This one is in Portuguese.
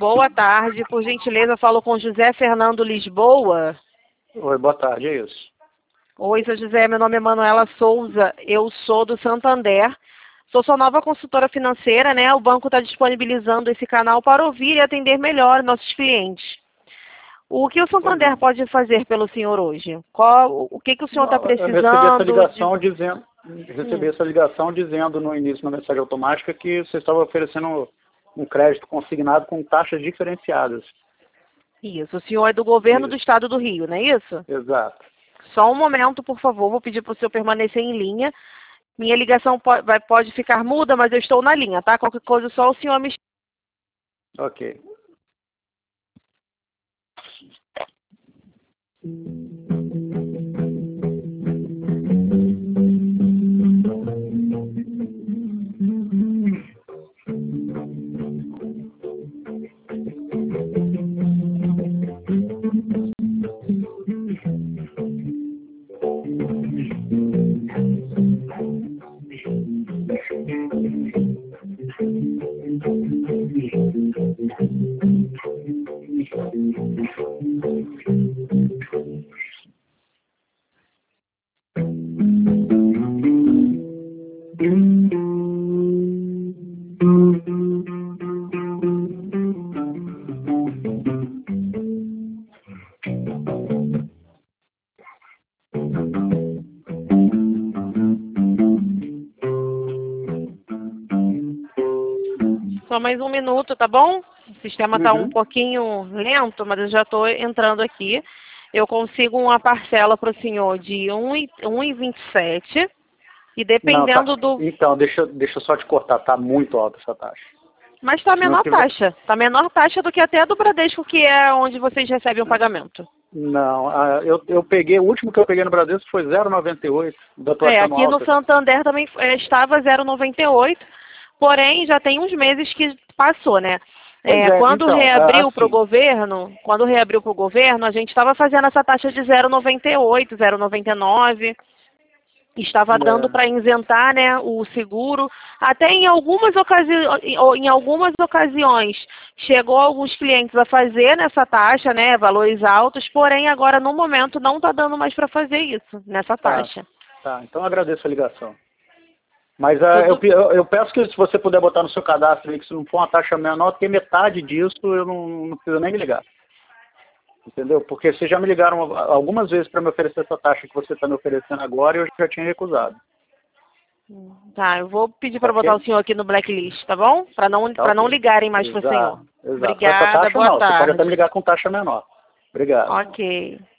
boa tarde. Por gentileza, falo com José Fernando Lisboa. Oi, boa tarde, é isso. Oi, seu José, meu nome é Manuela Souza, eu sou do Santander. Sou sua nova consultora financeira, né? O banco está disponibilizando esse canal para ouvir e atender melhor nossos clientes. O que o Santander pode fazer pelo senhor hoje? O que o senhor está precisando? Eu recebi essa ligação dizendo no início da mensagem automática que você estava oferecendo um crédito consignado com taxas diferenciadas. Isso, o senhor é do governo do estado do Rio, não é isso? Exato. Só um momento, por favor, vou pedir para o senhor permanecer em linha. Minha ligação pode ficar muda, mas eu estou na linha, tá? Qualquer coisa, só o senhor me... Ok. Só mais um minuto, tá bom? O sistema está um pouquinho lento, mas eu já estou entrando aqui. Eu consigo uma parcela para o senhor de 1,27 e dependendo do... Então, deixa eu só te cortar, tá muito alta essa taxa. Mas está a menor taxa. Está a menor taxa do que até a do Bradesco, que é onde vocês recebem o pagamento. Não, eu peguei, o último que eu peguei no Bradesco foi 0,98. Aqui no Santander também estava 0,98. Porém, já tem uns meses que passou, né? Quando reabriu para o governo, a gente estava fazendo essa taxa de 0,98, 0,99. Estava dando para isentar, né, o seguro. Até em algumas ocasiões chegou alguns clientes a fazer nessa taxa, né, valores altos. Porém, agora no momento não está dando mais para fazer isso nessa taxa. Tá, então eu agradeço a ligação. Mas eu peço que se você puder botar no seu cadastro aí, que se não for uma taxa menor, porque metade disso eu não preciso nem me ligar. Entendeu? Porque vocês já me ligaram algumas vezes para me oferecer essa taxa que você está me oferecendo agora e eu já tinha recusado. Tá, eu vou pedir para botar o senhor aqui no blacklist, tá bom? Para não ligarem mais para o senhor. Exato. Obrigada, boa tarde. Você pode até me ligar com taxa menor. Obrigado. Ok.